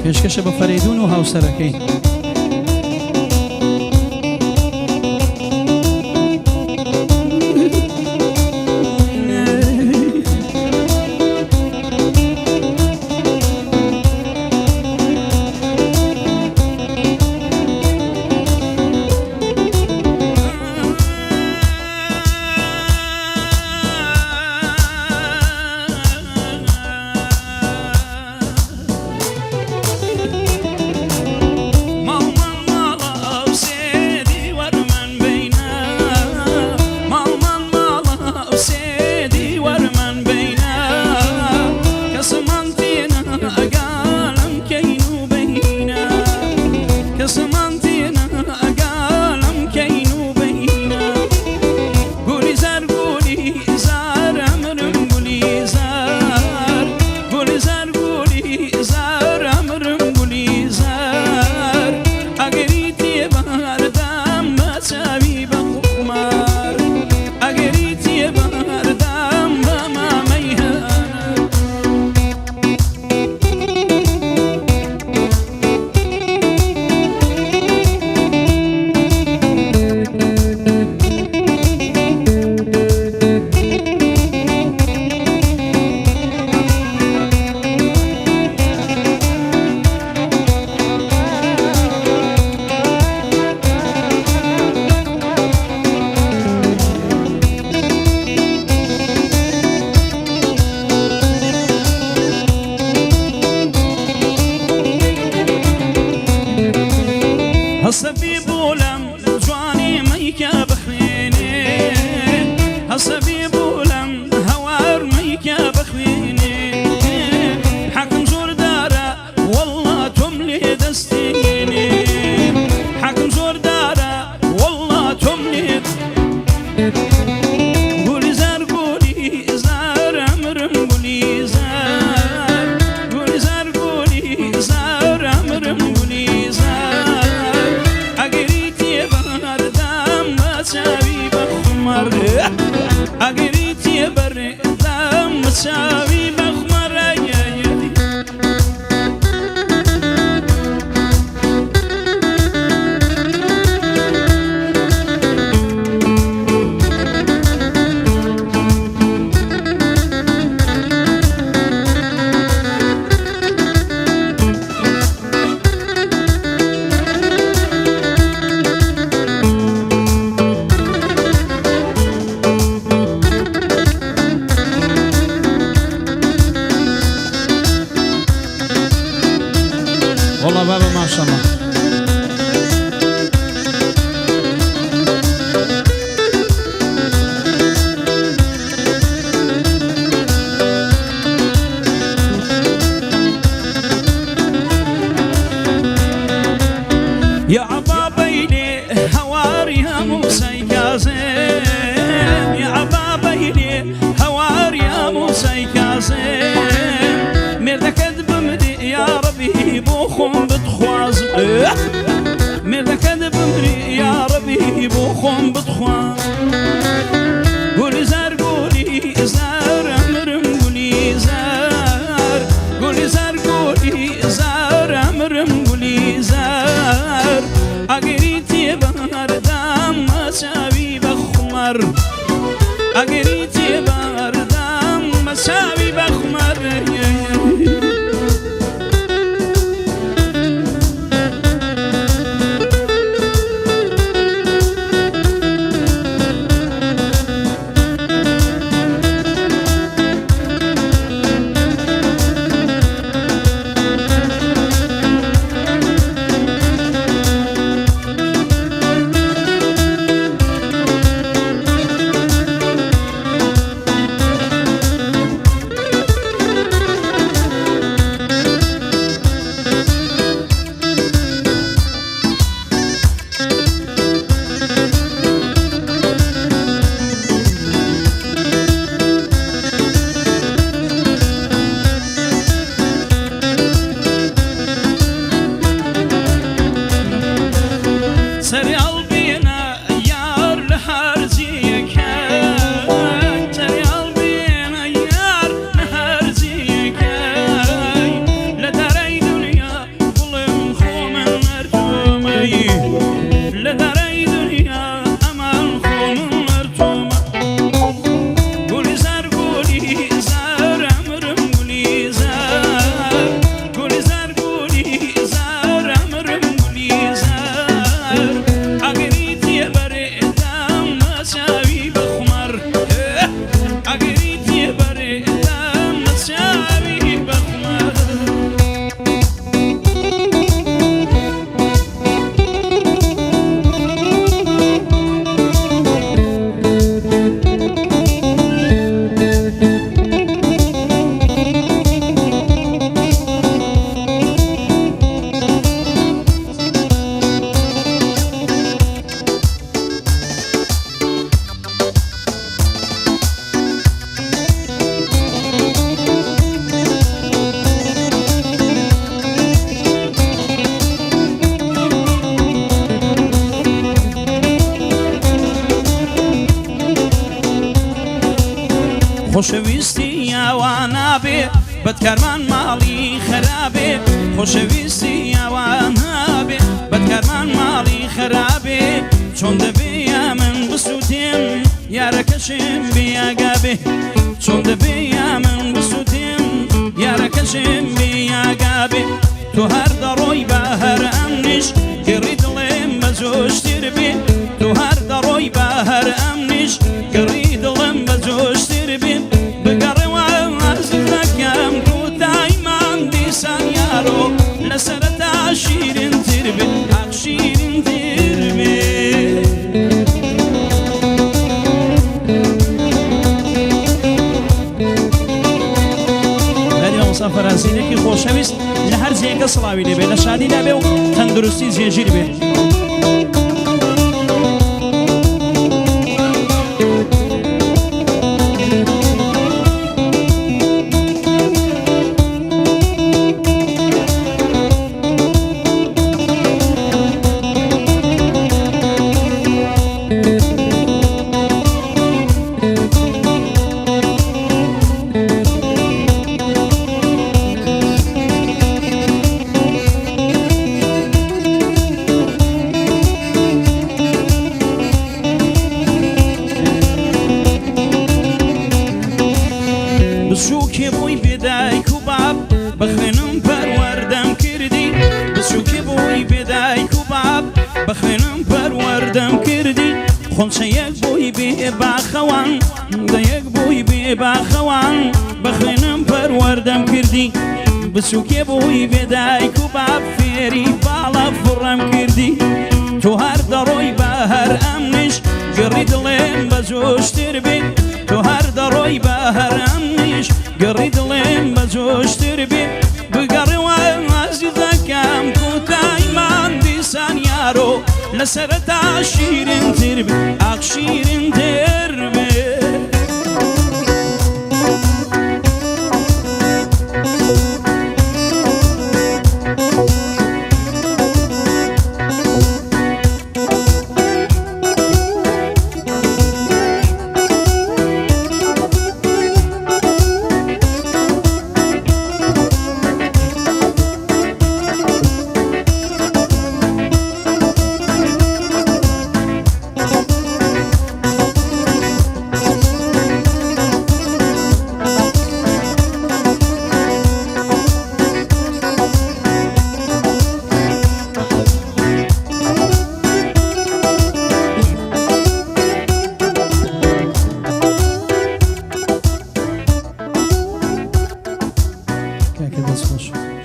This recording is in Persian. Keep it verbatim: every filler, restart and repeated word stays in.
پێشکەشە بە فەریدون و هاوسەرەکەی. هەسەبی بوولم جوانی مەیکە بخوێنێ هەسەبی بوولم هەوار مەیکە بخوێنێ حەکم زۆر دارە وەڵڵا تۆم لێ دەستێنێ حەکم زۆر دارە وەڵڵا تۆم لێ گولی زار گولی زار ئەمرم گولی زار گولی زار گولی زار ئەمرم گولی زار ئەگەریتیە بەردام بەچاوی بەخمەر ئەگەریتیە بەردام بەچاوی بەخمەر والله بابا ما شاء الله. يا عبابيلي هواري موسى كازم يا عبابيلي هواري موسى كازم مردكد بمدي يا ربي بوخم بتخواز مردكد بمدي يا ربي بوخم بتخواز قولي زار قولي زار أمرم قولي زار قولي زار قولي زار أمرم قولي زار ئەگەریتێ بەردام بەچاوی بەخمەر ئەگەریتێ بەردام بەچاوی بەخمەر خۆشەویستی یاوان نابێ بەدکارمان ماڵی خراپێ خۆشەویستی یاوان نابێ بەدکارمان ماڵی خراپێ چۆن دەبێ یا من بسووتێم یارەکەشم بێیاگابێ چۆن دەبێ یا من بسووتێم یارەکەشم بێیاگابێ تۆ هەر دەڕۆی بە هەر ئەمنیش گڕی دڵێم بە جۆشتر بێ تۆ هەر دەڕۆی بە هەر ئەمنیش گڕی دڵم بە جۆشتر بێ بگەڕێوە ئازیزەکەم کوتایمان دیسان یارۆ لە سەرەتا شیرینتر بێ ئاق شیرینتر بێ فەرانسینێکی خۆشەویست لە هەر جێگە سڵاوی لێبێ لە شادیدا بێ و تەندروستی جێگیر بێ بچووکێ بووی بێدایک و باب بەخوێنم پەروەردەم کردی بچووکێ بووی بێدایک و باب بەخوێنم پەروەردەم کردی خۆنچەیەک بووی بێ باخەوان دەیەک بووی بێ باخەوان بەخوێنم پەروەردەم کردی بچووکێ بووی بێدایک و باب فێری باڵە فڕەم کردی تۆ هەر دەڕۆی بە هەر ئەمنیش گڕی دڵێم بە جۆشتر بێ تۆ هەر دەڕۆی بە هەر ئەمنیش گڕی دڵێم بە جۆشتر بێ بگەڕێوە ئازیزەکەم کوتایمان دیسان یارۆ لە سەرەتا شیرینتر بێ ئاق شیرینتر بێ کاکە دەست خۆش